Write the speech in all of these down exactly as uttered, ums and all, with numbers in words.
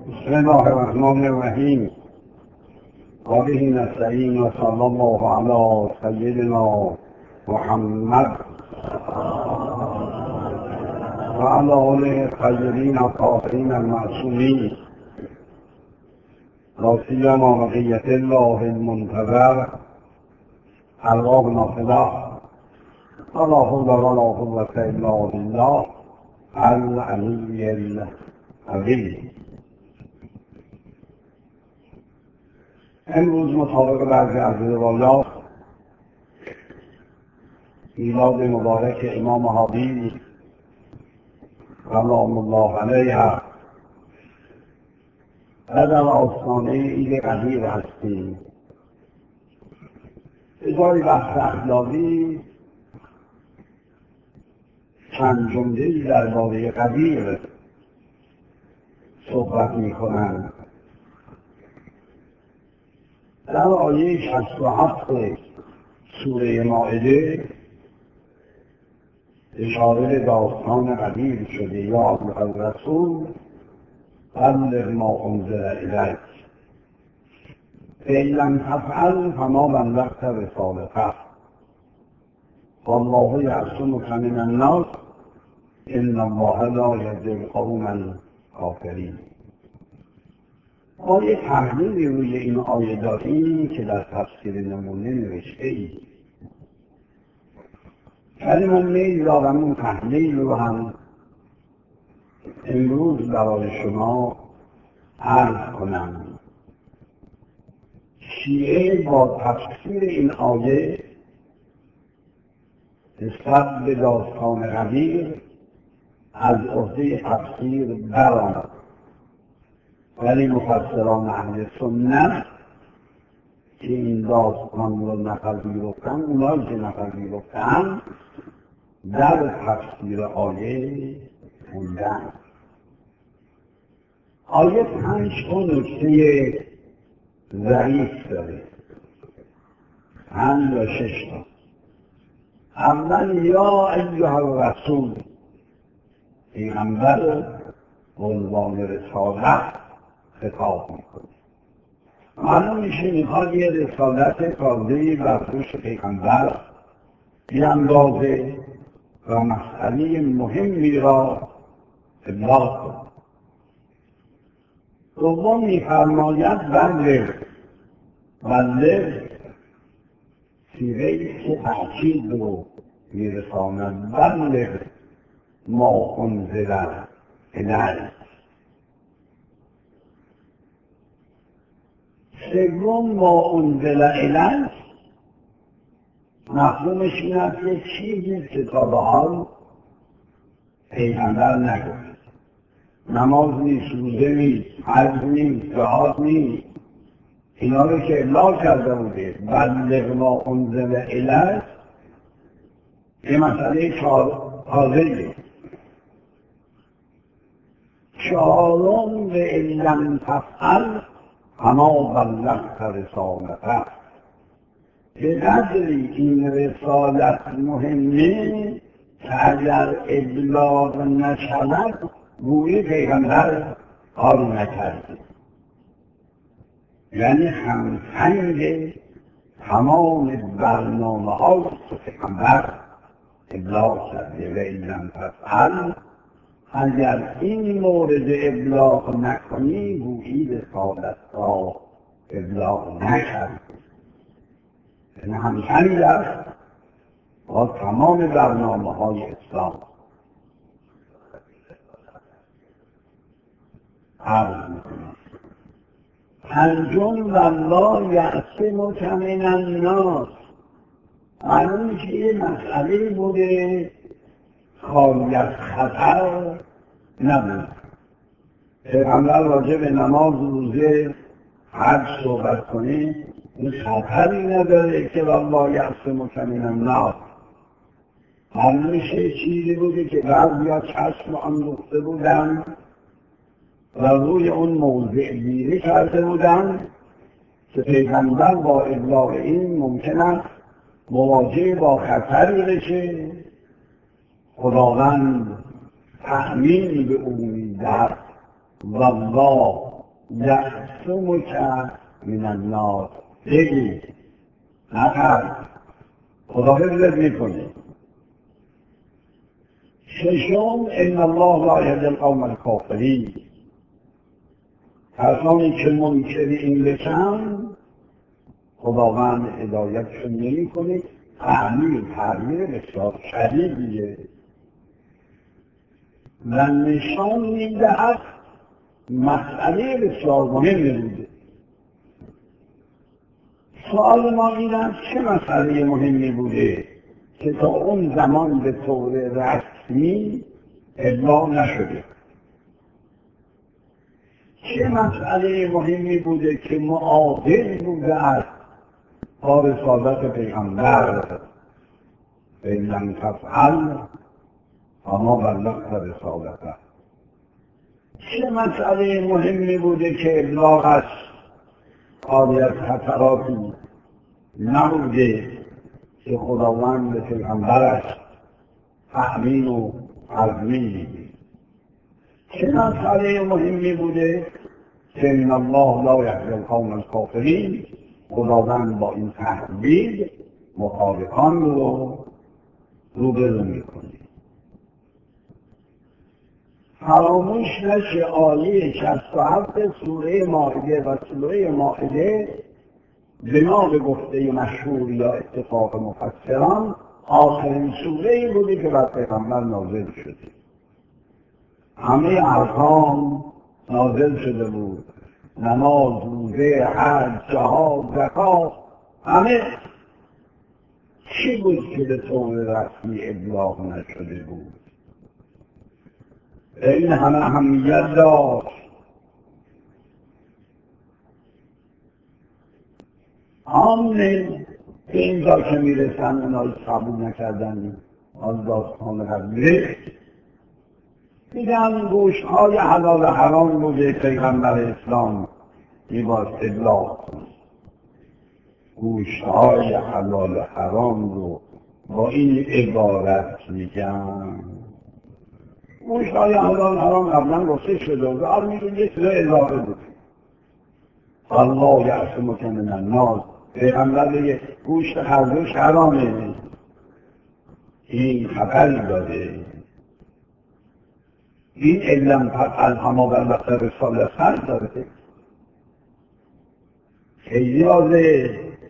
بسم الله الرحمن الرحیم و به نستعین و صلی الله علی سیدنا محمد و علی آله الطاهرین الطاهرین المعصومین لا سیما بقیة الله المنتظر ارواحنا فداه ولا حول ولا قوة الا بالله العلی العظیم. امروز مطابق بعضی از روایات میلاد مبارک امام هادی سلام الله علیه و در آستانه عید قدیر هستیم. ازای بحث اخلاقی چند جمله‌ای درباره قدیر صحبت می‌کنند. در آیه شصت و هفت سوره مائده اشاره به داستان قدیر شده: یا ایها الرسول بلغ ما انزل الیک فإن لم تفعل فما بلغت رسالته والله یعصمک من الناس ان الله لا یهدی القوم الکافرین. ما یک تحلیلی روی این آیه داریم که در تفسیر نمونه نوشته ای، ولی من میل دارم اون تحلیل رو هم امروز برای شما عرض کنم. شیعه با تفسیر این آیه نسبت به داستان قدیر از عهده تفسیر برآمد، ولی مفسران اهل سنت که این داستان رو نقل می‌گفتن، اونایی که نقل می‌گفتن در تفسیر آیه خوندن. آیه پنج تا نکته ضعیف داره، پنج و شش تا. اول یا ایها الرسول، پیغمبر عنوان رسالت خطاب میکنه. معلوم میشه میخواد یه رسالت تازه‌ای بر دوش پیغمبر بیاندازه و مسئله مهمی را ابلاغ کنه. دوم میفرماید بلغ. بلغ صیغه‌ای که تأکید رو میرساند. بلغ ما انزل الیک. سوم ما انزل الیک مفهومش این است که چیزی که تا به حال پیغمبر نگفت. نماز نیست، روزه نیست، حج نیست، جهاد نیست، اینا رو که ابلاغ کرده بوده. بلغ ما انزل الیک یه مسئله تازه‌ایه. چهارم و ان لم تفعل فما بلغت رسالته. به قدری این رسالت مهمه که اگر ابلاغ نشود گویی پیغمبر کاری نکرده، یعنی همتنگ تمام برنامه های که پیغمبر ابلاغ کرده. و ان لم تفعل، اگر این مورد ابلاغ نکنی گویی رسالت را ابلاغ نکرد. یعنی همچنین است با تمام برنامه های اسلام. عرض میکنم پنجم والله یعصمک من الناس. معلوم میشه یه مسئله بوده خالی از خطر نبود. پیغمبر راجع به نماز، روزه، حج صحبت کنه، این خطری نداره که والله یعصمک من الناس. معلوم میشه چیزی بوده که بعضیا چشم انداخته بودن و روی اون موضع گیری کرده بودن که پیغمبر با ابلاغ این ممکن است مواجه با خطری بشه. خداوند تأمین به او می‌دهد والله یعصمک من الناس، بگی نخر خدا حفظت میکنه. ششم ان الله لا یهدی القوم الکافرین، کسانی که منکر این بشن خداوند هدایتشون نمیکنه. تعمیر تعمیر بسیار شدیدیه و نشان میدهد مسئله بسیار مهمی بوده. سوال ما این است چه مسئله مهمی بوده که تا اون زمان به طور رسمی ابلاغ نشده؟ چه مسئله مهمی بوده که معادل بوده است با رسالت پیغمبر؟ فإن لم تفعل فما بلغت رسالته. چه مسئله مهمی بوده که ابلاغش خالی از خطراتی نبوده که خداوند به پیغمبرش تأمین و تضمین میده؟ چه مسئله مهمی بوده که ان الله لا یهدی القوم الکافرین، خداوند با این تهدید مخالفان رو روبرو میکنه. فراموش نشه آیه شصت و هفت سوره مائده و سوره مائده بنا به گفته مشهور یا اتفاق مفسران آخرین سوره‌ای بوده که بر پیغمبر نازل شده. همه ارکان نازل شده بود، نماز، روزه، حج، جهاد، زکات، همه. چی بود که به طور رسمی ابلاغ نشده بود؟ این همه اهمیت داشت. آمنه به اینجا که میرسن اونایی قبول نکردن از داستان قبله میگن گوشت های حلال حرام بوده پیغمبر اسلام میباید ابلاغ کن. گوشت های حلال حرام رو با این عبارت میگن. گوشت های حلال حرام قبلا گفته شده و آر میگن یه چیز اضافه بود. الله یعصمک من الناس، پیغمبر بگه گوشت خرگوش حرامه، این خطری داره. این علم فقط همه بلغت رسالت هست داره. خیلی واضحه.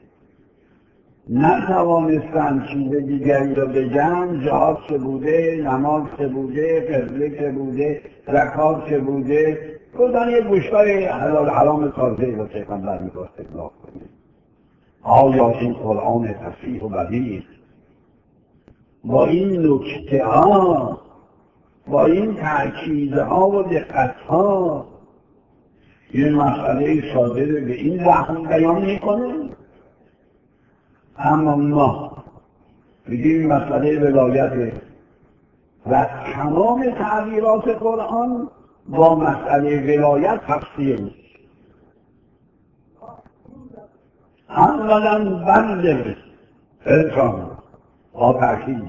نتوانستن چیز دیگری رو بگن. جهاد چه بوده، نماز چه بوده، قبله چه بوده، زکات چه بوده. گفتن یه گوشتای حلال حرام تازه رو پیغمبر می‌خواست ابلاغ کنه. آیا این قرآن تصریح و بلیغ با این نکته ها، با این تأکیدها و دقتها یه مسئله ساده رو به این لحن بیان میکنه؟ اما ما بگیم مسئله ولایت و تمام تعبیرات قرآن با مسئله ولایت تفسیر میشه. اولا بلغ ارسان با تأکید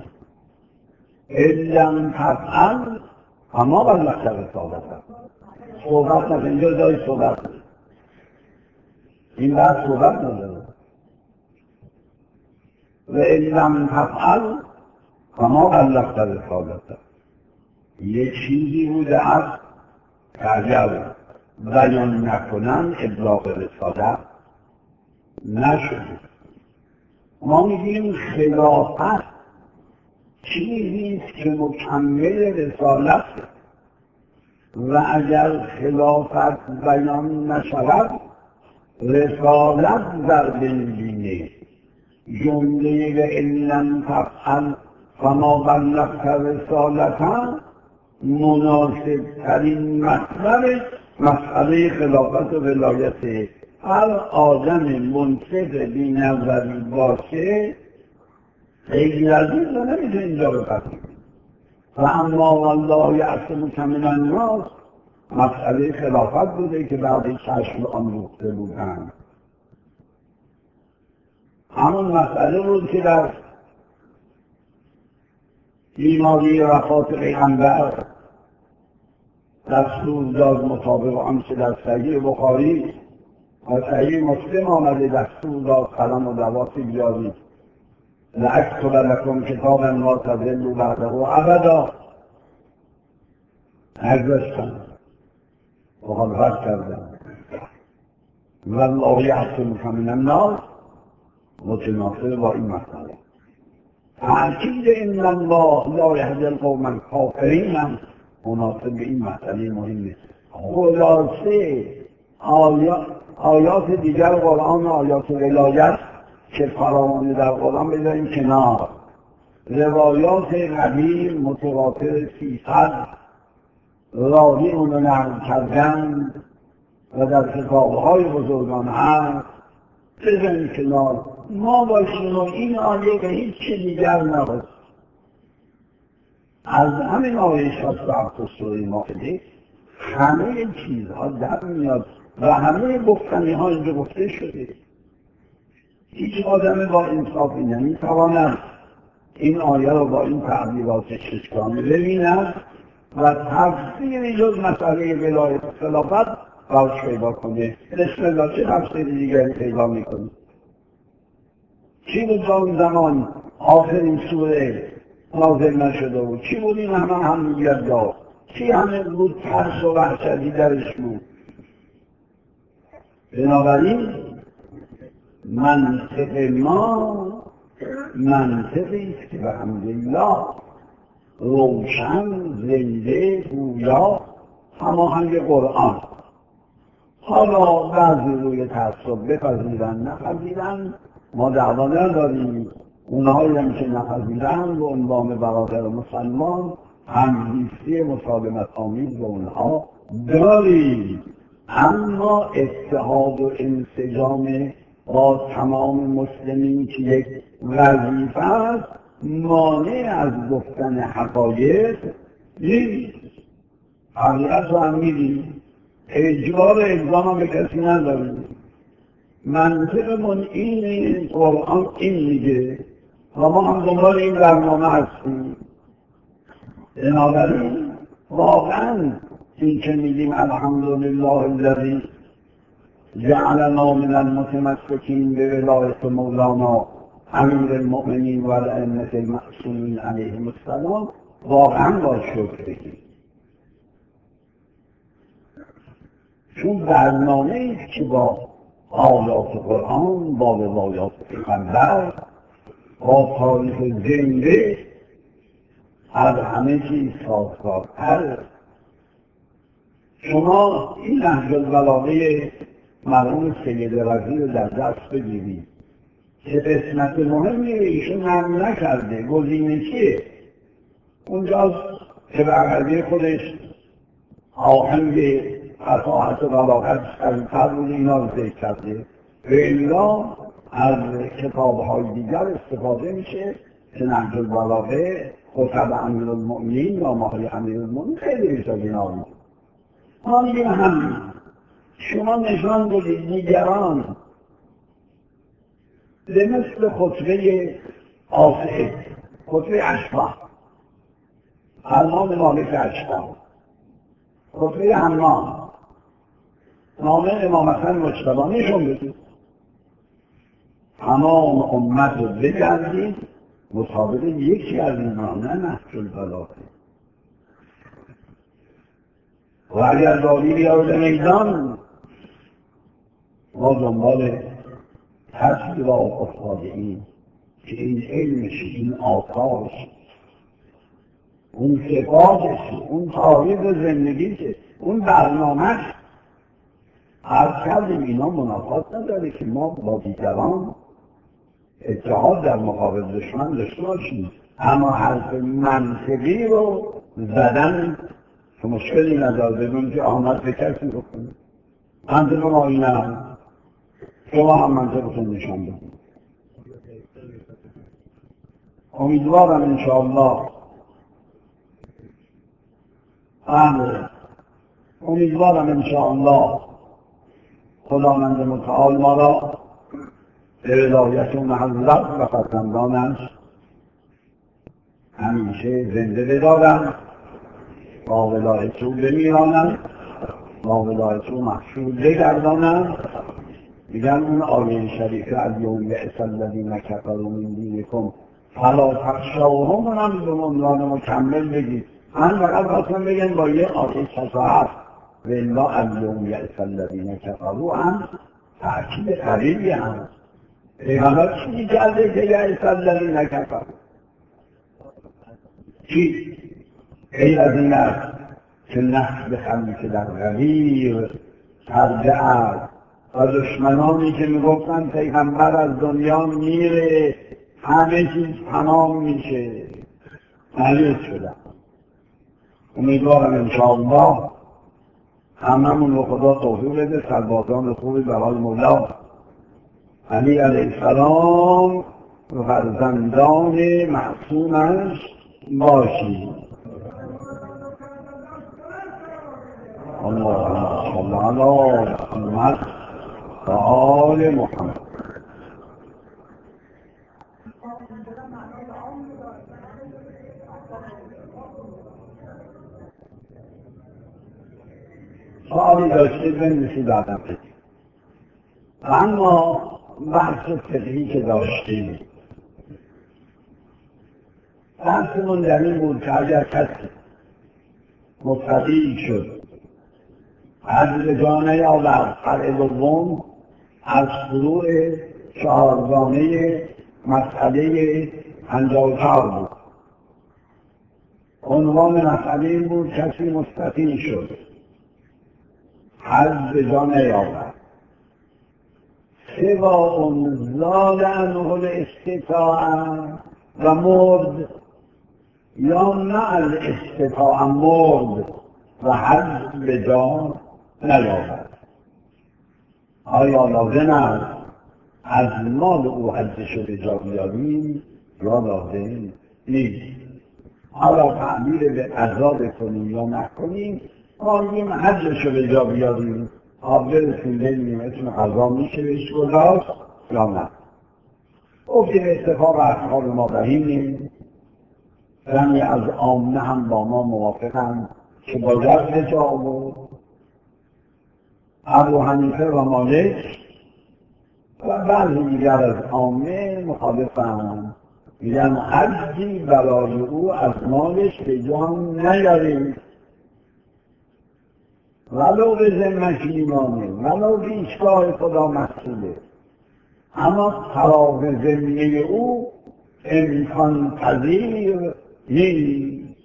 علم تفعل اما بلغت رسالت هست. صحبت نکنه، اینجا جای صحبت نکنه، این بعد صحبت نداره. و علم تفعل اما بلغت رسالت هست. یه چیزی بوده است که اگر بیان نکنن ابلاغ رسالت نشده. ما میگیم خلافت چیزیست که مکمل رسالت و اگر خلافت بیان نشود رسالت در بینه. جمله و علم تفعل فما بلغت رسالتا مناسب ترین مطلب مسئله خلافت و ولایت. هر آدم منصف بی‌نظری باشه غیر از این رو نمیتونه اینجا بپذیره. و اما والله یعصمک من الناس مسئله خلافت بوده که بعد چشم آن ریخته بودند. همون مسئله بود که در بیماری وفات پیغمبر دستور داد مطابق آنچه در صحیح بخاری و صحیح مسلم آمده، دستور داد قلم و دوات بیارید لأکتب لکم کتابا لا تضلوا بعده ابدا. نگذاشتن، مخالفت کردن. والله یعصمک من الناس متناسب با این مسئله. تأکید ان الله لا یهدی القوم الکافرین هم مناسب به این مسئله مهمه. خلاصه آیا آیات دیگر قرآن و آیات ولایت که فراوان در قرآن بذاریم کنار، روایات قدیم متواتر سیصد راوی اونو نقل کردن و در کتابهای بزرگان هست بذاریم کنار. ما باشیم و این آیه به هیچ دیگر نباشیم. از همین آیه شصت و هفت سوره مائده همه چیزها در میاد و همه گفتنی ها اینجا گفته شده. هیچ آدم با انصافی نمیتواند این آیه رو با این تعبیرات ششگانه ببیند و تفسیری جز مسئله ولایت خلافت باش پیدا کنه. بسم الله چه تفسیر دیگری پیدا میکنه؟ چی بود تا اون زمان آخرین سوره نازل نشده بود؟ چی بود این همه همدیگر داشت؟ چی همه بود ترس و وحشتی درش بود؟ بنابراین منطق ما منطقی است که بحمدالله روشن، زنده، گویا، هماهنگ قرآن. حالا بعضی روی تعصب بپذیرن نپذیرن ما دعوا نداریم. اونهایی هم که نپذیرن به عنوان برادر مسلمان همزیستی مسالمت آمیز به اونها داریم، اما اتحاد و انسجام با تمام مسلمین که یک وظیفه است مانع از گفتن حقایق نیست. حقیقت رو هم میدیم، اجبار اقدام هم به کسی نداریم. منطقمون این قرآن این میگه و ما هم دنبال این برنامه هستیم. بنابراین واقعا این که میگیم الحمدلله الذی جعلنا من المتمسکین به ولایت مولانا امیر المؤمنین و الائمة المعصومین علیهم السلام، واقعا با شکر بگیم، چون برنامه ایست که با آیات قرآن، با روایات پیغمبر، با تاریخ زنده از همه چیز سازگارتر. شما این نهج البلاغه مرحوم سید رضی رو در دست بگیرید که قسمت مهمی ایشون هم نکرده، گزینه چیه؟ اونجاست که به عقبی خودش آهنگ فصاحت و بلاغت از فرمود اینا رو ذکر کرده. به الا از کتاب‌های دیگر استفاده میشه که نهج البلاغه خطب امیرالمؤمنین یا ماهای امیرالمؤمنین خیلی بیشتر اینا رو ما میگیم همین. شما نشان بدید دیگران به مثل خطبه آفه، خطبه اشباه، فرمان مالک اشباه، خطبه حمام، نامه امام حسن مجتبی نشون بدید. تمام امت رو بگردید مطابق یکی از اینا، نه نهج البلاغه. و اگر داری بیارد میدان ما دنبال تصویر را افتاده ایم که این علمش، این آثارش، اون صفاتش، اون تاریخ زندگیش، اون برنامهش، هر کردیم اینا منافات نداره که ما با دیگران اتحاد در مقابل دشمن داشته باشیم. اما حرف منطقی رو زدن که مشکلی نداره بدون که آمد به کسی بکنه. منطق ما این هم شما هم منطقتون نشان بدید. امیدوارم انشاءالله امر امیدوارم انشاءالله خداوند متعال ما را به ولایت اون حضرت و فرزندانش همیشه زنده بدارم باقلای تو بمیرانند، باقلای تو محشور بگردانند. میگن اون آیه شریف الیوم یئس الذین کفروا من دینکم فلا تخشوهم اونم به عنوان مکمل بگید. من فقط خواستم بگم با یه آیه شفاعت و الا الیوم یئس الذین کفروا هم تأکید قوی هم. پیغمبر چی کرده که یئس الذین کفروا؟ چی؟ غیر از این است که نفس بخمی که در غریب پرده است و دشمنانی که میگفتن پیغمبر از دنیا میره همه چیز تمام میشه مریض شدن. امیدوارم انشاءالله هممون رو خدا توفیق بده سربازان خوبی برای مولا علی علیه السلام فرزندان معصومش باشیم. اللهم صل علی محمد و آل محمد. سوالی داشتید بنویسید آدم بدید. اما بحث فقهی که داشتیم بحثمون در این بود که اگر کسی مستطیع شد از جانه یا در فرع دوم از فروع چهارگانه مسئله پنجاه و چهار بود. عنوان مسئله این بود کسی مستطیع شد از جانه یابد سوا زاد عنه الاستطاعه و مرد یا نه الاستطاعه مرد و حد به جان نیابد. آیا لازم است از مال او حدش به جا بیاریم یا لازم نیست؟ حالا تعبیر به قضا بکنیم یا نکنیم ما میگیم حدش به جا بیاریم آب برسیم ببینیم اسم قضا میشه بهش گذاشت یا نه. گفتیم اتفاق اصحاب ما رحیم نیست رمی از عامه هم با ما موافقند که باید به جا بود. ابو حنیفه و مالک و بعضی دیگر از عامه مخالفند، میگن حدی برای او از مالش به جان نیاریم ولو به ذمه ایمانه ولو به ایشگاه خدا مسئوله، اما طراح ذمه او امکان پذیر نیست.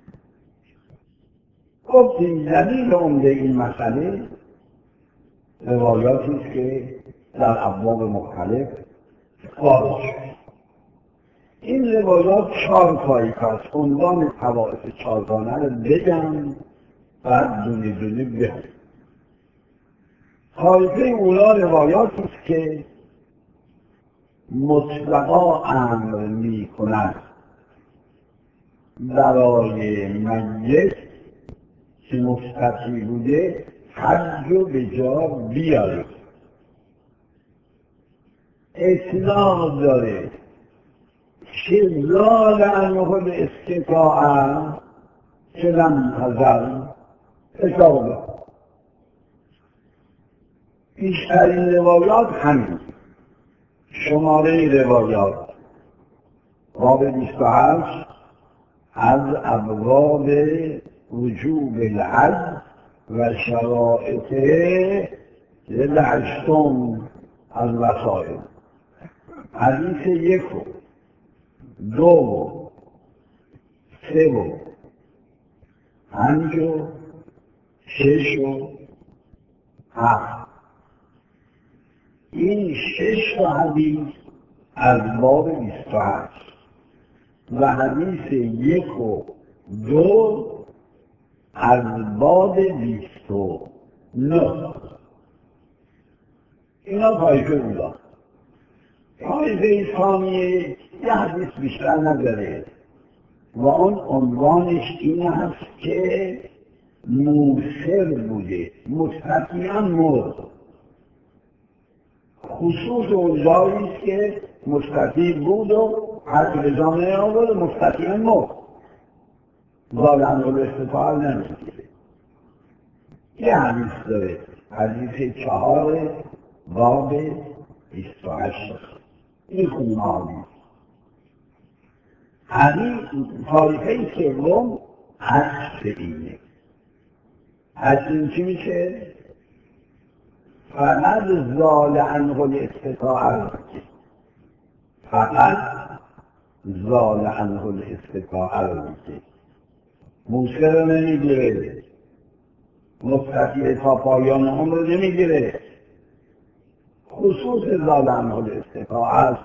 گفتیم دلیل عمده این مسئله روایاتی است که در ابواب مختلف وارد شده. این روایات چهار طایفه است. عنوان طوایف چهارگانه رو بگم بعد دونه دونه بگم. طایفه اولا روایاتی است که مطلقا امر می کند برای میت که مستطیع بوده حج رو به جا بیاره. اطلاق داره چه زال عنه به استطاعه چه لم تزل اطلاق داره. بیشترین روایات همین. شماره روایات باب بیست و هشت از ابواب وجوب الحج و شرائطه هشتم از وسائل. حدیث یک و دو و سه و پنج و شش و هفت. این شش تا حدیث از باب بیست و هشت و حدیث یک و دو از باب بیست و نه. اینا طایفه اولا. طایفه ثانیه یه حدیث بیشتر نداره و اون عنوانش این هست که موسر بوده مستطیعا مرد. خصوص اونجایی است که مستطیع بود و حد به جا نیاورد مستطیعا مرد. ظالم رو استفاده نمیگیره. یه حدیث داره، حدیث چهار باب بیست و هشت، این خونهانی حدیث طایفه سوم عکس اینه. عکس این چی میشه؟ فقط زال عنه الاستطاعه، فقط زال عنه الاستطاعه رو میگه، موسی رو نمیگیره، مستطیع تا پایان هم رو نمیگیره، خصوص زال عنه الاستطاعه است.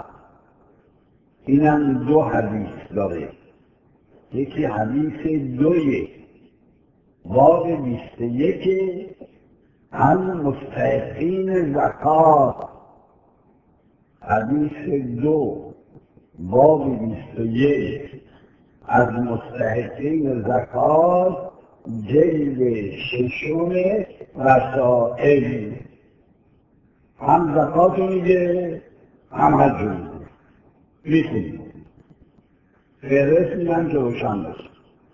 اینم دو حدیث داره، یکی حدیث دوی باب بیست و یک عن مستحقین زکات، حدیث دو باب بیست و یک از مستحقین زکات، جلد ششم رسائل، هم زکات رو میگه هم حج رو میگه. میخونیم فهرست میدن که روشن باشه.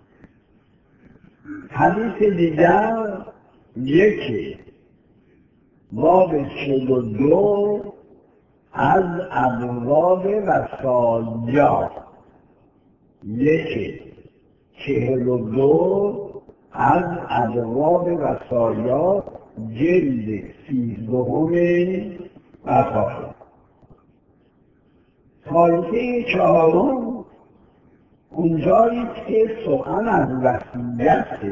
حدیث دیگر یکی باب چهل و دو از ابواب وصایا، یکی چهل و دو از ابواب وصایا، جلد سیزدهم وصایا. طایفه چهارم اونجایی که سخن از وصیت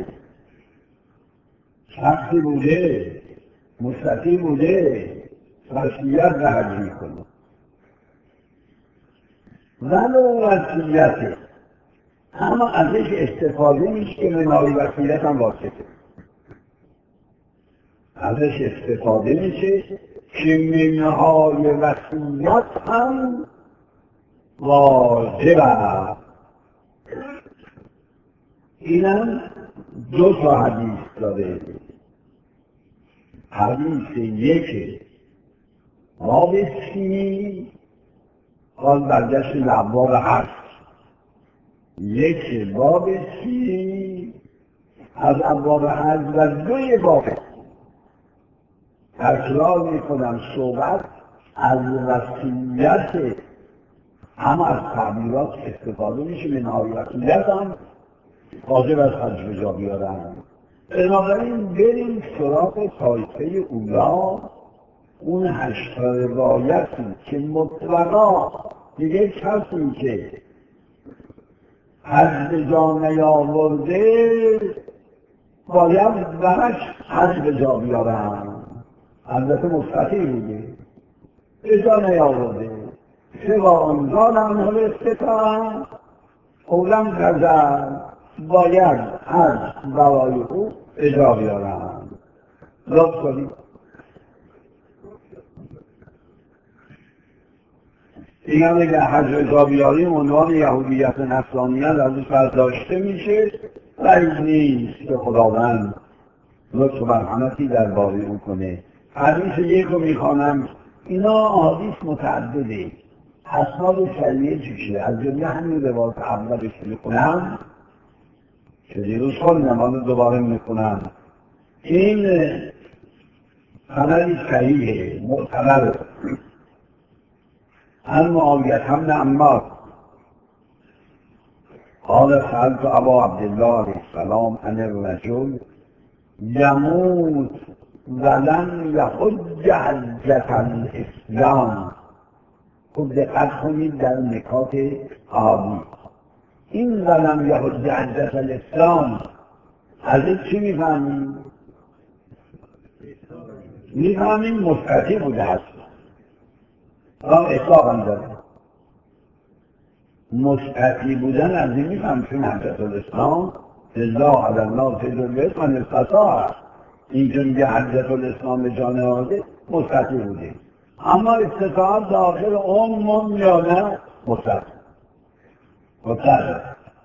شخصی بوده، مستطیع بوده، وصیت رهج میکنه، ولو وصیته اما ازش استفاده میشه که منهای وصیت هم واجبه، ازش استفاده میشه که منهای وصیت هم واجبه. اینم دو تا حدیث داره. حدیث یک باب سی باز برگشت لبواب هست، یک باب سی از ابواب هست و دوی باب تکرار میکنم صحبت از وصیت، اما از تعبیرات استفاده میشه، منهای وصیت هم واجب از حج به جا بیارن. بنابراین بریم سراغ طایفه اولا، اون هشت روایتی که مطلقا دیگه کسی که حج به جا نیاورده باید برش حج به جا بیارن، البته مستطیع بوده به جا نیاورده، سوا انزال عنه الاستطاعه قولا غزل باید از برای او اجرا بیارن. لطف کنید این هم اگر حج اجرا بیاریم عنوان یهودیت نصرانیت ازش برداشته میشه و این نیست که خداوند لطف و مرحمتی درباره او کنه. حدیث یک رو میخوانم، اینا حدیث متعدده، اسناد شریعه چیشه، از جمله همین روایت اولش میخونم که دیروز خوندم، حالا دوباره میخونم. این سند صحیحه، معتبره. عن معاویة بن عمار قال سألت ابا عبدالله علیه السلام عن الرجل یموت ولم یحج حجة الاسلام. خوب دقت کنید در نکات عالی. این ولم یحج حجة الاسلام از این چی میفهمیم؟ میفهمیم مستطیع بوده هست، آن اطلاق هم داره. مستطیع بودن از این میفهم چون حجة الاسلام الله علی الله تجربه من استطاع، اینجا میگه حجة الاسلام به جان آده مستطیع بوده، اما استطاعت داخل عموم یا نه مستطیع مستطیع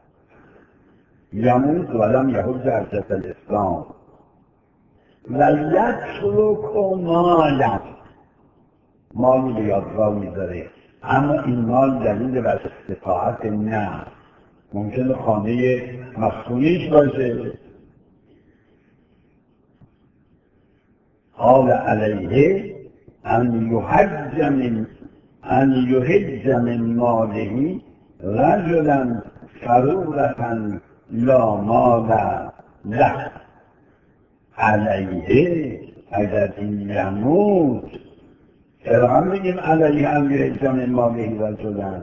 یموت ولم یحج حجة الاسلام و یترک مالا، مالی به یادگاه میذاره، اما این مال دلیل بر استطاعت نه، ممکنه خانه مسکونیش باشه. قال علیه ان یحج من ان یحج من ماله رجلا فرورة لا مال له. علیه اگر این یموت، چرا هم بگیم علیه ان یحج من ماله رجلا،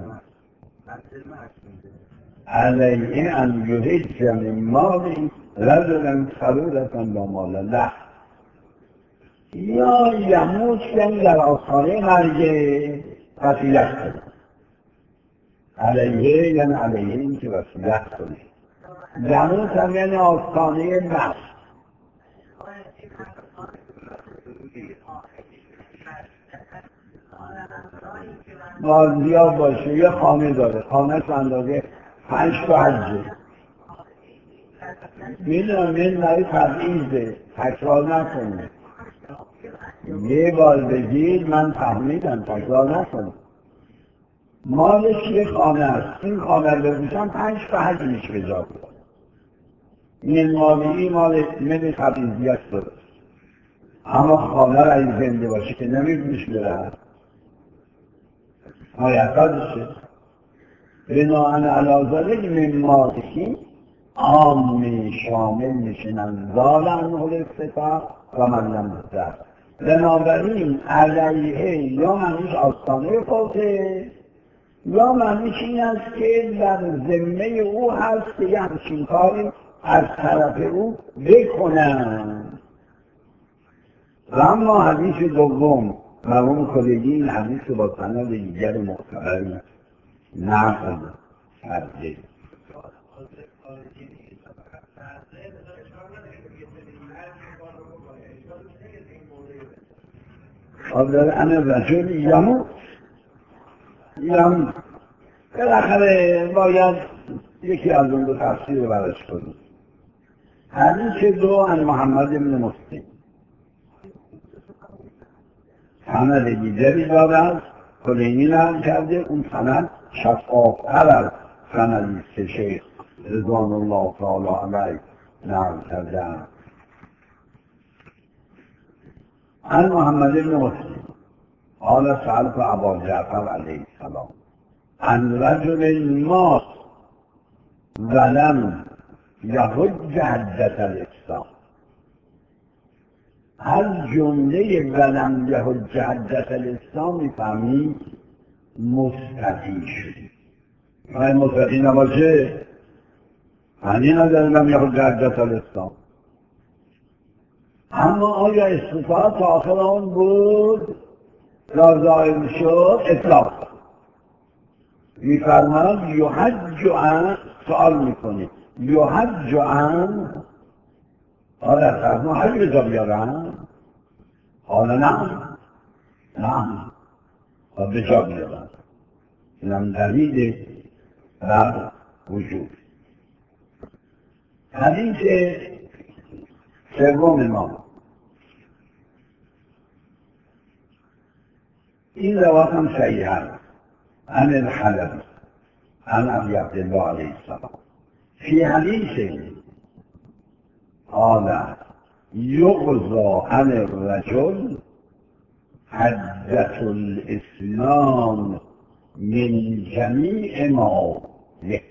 علیه ان یحج من ماله رجلا فرورة لا مال له. یا یموت یعنی در آستانه مرگ وصیت کنه. علیه یعنی علیه این که وصیت کنه. یموت هم یعنی آستانه مرگ. مالزیاب باشه، یه خانه داره، خانهش اندازه پنج تا حجه، میدونم این نهی تبعیزه، تکرار نکنه. یه بار بگید من فهمیدم، تکرار نکنم. مالش یه خانه است، این خانه رو بگوشم پنج تا حج میشه به جا کنم. این مالی مال من تبعیزیت درست، اما خانه را این زنده باشه که نمیگوش بره آیتادشه. بناهن علازاله من مالشی عام شامل میشنن زالن حل استفا و من نمزد. بنابراین علیه یا معنیش آستانه فوته، یا معنیش این است که در ذمه او هست که یه همچین کاری از طرف او بکنن. و اما حدیث دوم مرحوم کلگی این حدیث با سند دیگر معتبری نقل کرده. قال انا رجل یموت یموت بالاخره باید یکی از اون دو تفسیر برش کنیم. حدیث دو عن محمد بن مسلم سند دیگری دارد، کلینی نقل کرده، اون سند شفافتر از سندی که شیخ رضوان الله تعالی علیه نقل کرده. عن محمد بن مسلم قال سألت ابا جعفر علیه السلام عن رجل مات ولم یحج حجة الاسلام. هر جمله ولم یحج حجة الاسلام میفهمید مستطیع شدی. اگر مستطیع نباشه معنی نداره لم یحج حجة الاسلام. اما آیا استطاعت آخر آن بود را ظاهر شد اطلاق میفرماد یحج عن، سؤال میکنید یحج عن آیا فرما حج به جا بیارن؟ حالا نه نه و به جا بیارن. اینم دلیل بر وجود. حدیث سوم ما این روایت هم صحیح هست عن الحلبی عن ابی عبدالله علیه السلام فی حدیث قال یقضی عن الرجل حجة الاسلام من جمیع ما له.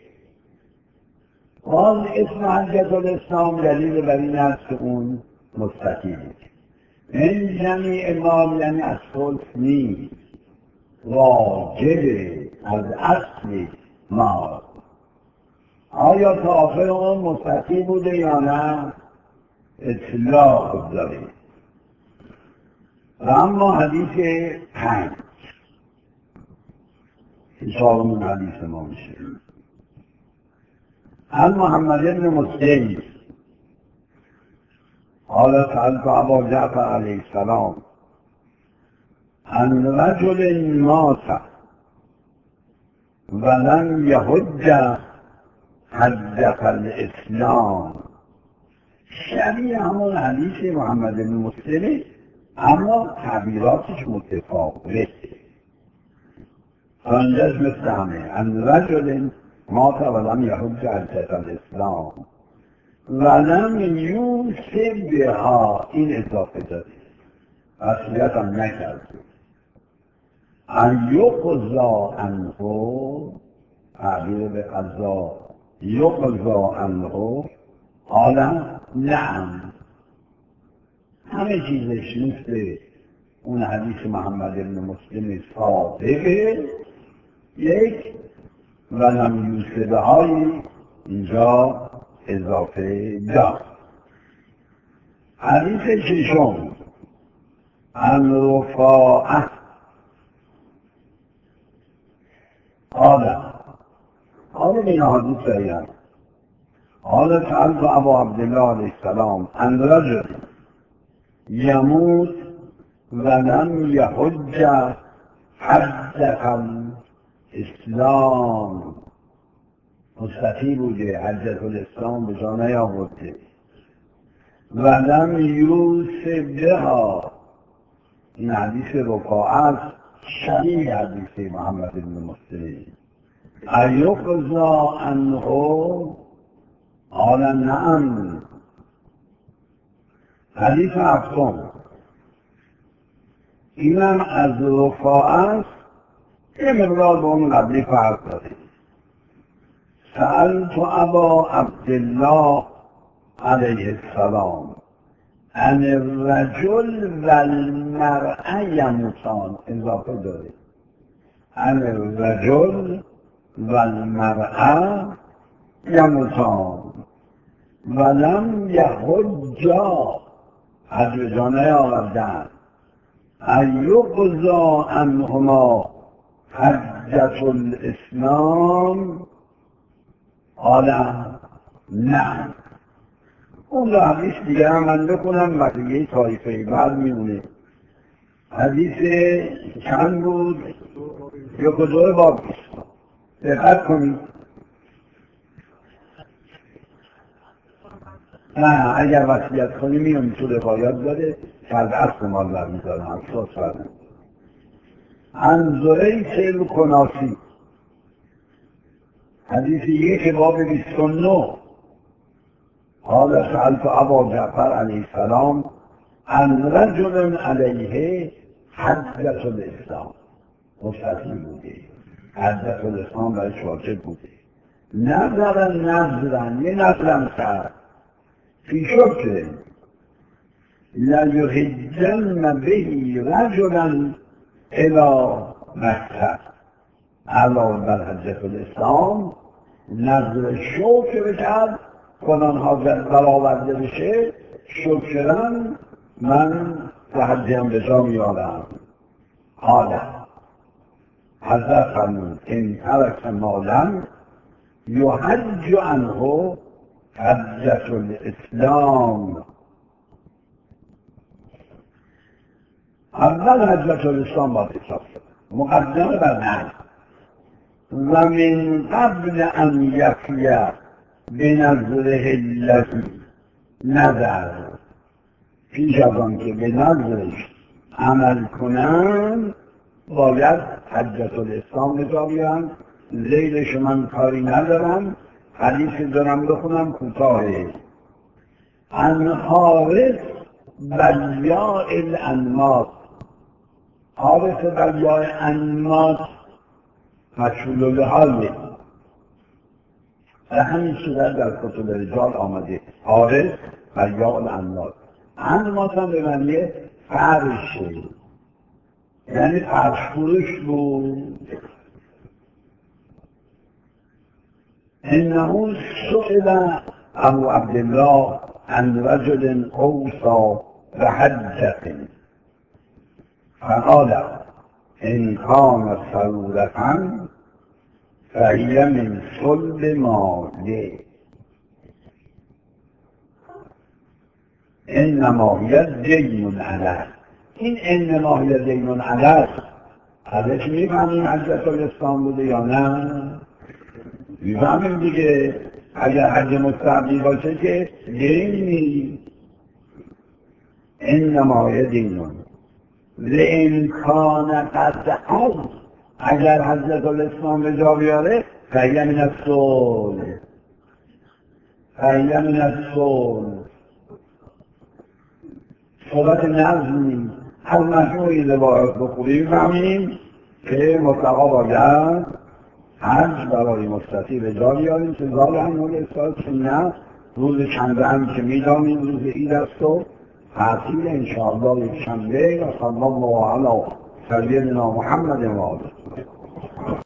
قال اسم حجة الاسلام دلیل بر این است که اون مستطیع من جمیع ما یعنی از خلص نیست، واجب از اصل ما. آیا تا آخر اون مستطیع بوده یا نه؟ اطلاق داره. و اما حدیث پنج حسابمون حدیث ما میشه عن محمد بن مسلم قال سألت ابا جعفر علیه السلام عن رجل مات ولم یحج حجة الاسلام. شبیه همون حدیث محمد بن مسلم اما تعبیراتش متفاوته. آنجاش مثل همه عن رجل مات ولم یحج حجة الاسلام ولم یوصی بها، این اضافه داری وصیت هم نکرد. ان یقضا عنه، تعبیر به قضا، یقضا عنه، حالا نعم، همه چیزش مثل اون حدیث محمد بن مسلم صادقه. یک ولم یوصی بهایی اینجا اضافه دار. حدیث ششم عن رفاعه قال قال بین حدیث صحیح قال سألت ابا عبدالله علیه السلام عن رجل یموت ولم یحج حجة الاسلام، مستطیع بوده حجة الاسلام به جا نیاورده، ولم یوصی بها، این حدیث رفاعه شبیه حدیث محمد بن مسلم. ایقضا عنه قال نعم. حدیث هفتم اینم از رفاعه یه مقدار به اون قبلی فرق داره. سألت ابا عبدالله علیه السلام عن الرجل و المرأة یموتان، اضافه داره عن الرجل و المرأة یموتان ولم یحجا، حج جا نیاوردن، ایقضا عنهما حجة الاسلام قال نعم. اون حدیث دیگه هم من بکنم و دیگه طایفه بعد میمونه. حدیث چند بود؟ یک و دو باب دقت کنید. نه اگر وصیت کنی میونی تو روایات داره که از اصل مال برمیدارن احساس بردن. عن زریع الکناسی حدیث یک باب بیست و نه قال سألت ابا جعفر علیه السلام عن رجل علیه حجة الاسلام، مستطیع بوده حجة الاسلام برایش واجب بوده، نظرن نظرن یه نظرن کرد فی شکر لیحجن بهی رجلا الى مکه، علاوه بر حجة الاسلام نظر شکر کرد کنان حاضر برآورده بشه، شکرن من به حجم به جا میارم. حالا حضرت فرمود این ترک مالا یحج عنه حجة الاسلام. اول حجة الاسلام باید حساب شد، مقدمه بر نه. و من قبل ان یفیه بنظره الذی نظر، پیش از آن که به نظرش عمل کنن باید حجة الاسلام به جا بیارن. زیرش من کاری ندارم، حدیث دارم بخونم کوتاهه. عن حارث بلیاء الانماط، حارث بلیاء الانماط مشهول الحاله، در همین صورت در کتب رجال آمده حارث بلیاء الانماط. انماط هم به معنی فرشه، یعنی فرش فروش بود. انه سئل ابو عبدالله عن رجل اوصى بحجة فقال ان كان ضرورة فهي من صلب ماله انما هي دین علیه. این انما هی دین علیه ازش میفهمیم حجة الاسلام بوده یا نه؟ میفهمیم دیگه. اگر حج مستحبی باشه که دین نیست، انما هی دینون لئن کان قد عز، اگر حجة الاسلام به جا بیاره فهی من الصلح فهی من الصلح صحبت نظمی از مجموعی روایات بخوری بفهمیم که مطلقا باید حج برای مستطیع به جا بیاریم که زال هم احساس سنت روز شنبه هم که میدانیم روز عید است و تعطیل انشاءالله یک شنبه و صلی الله علی سیدنا محمد و آله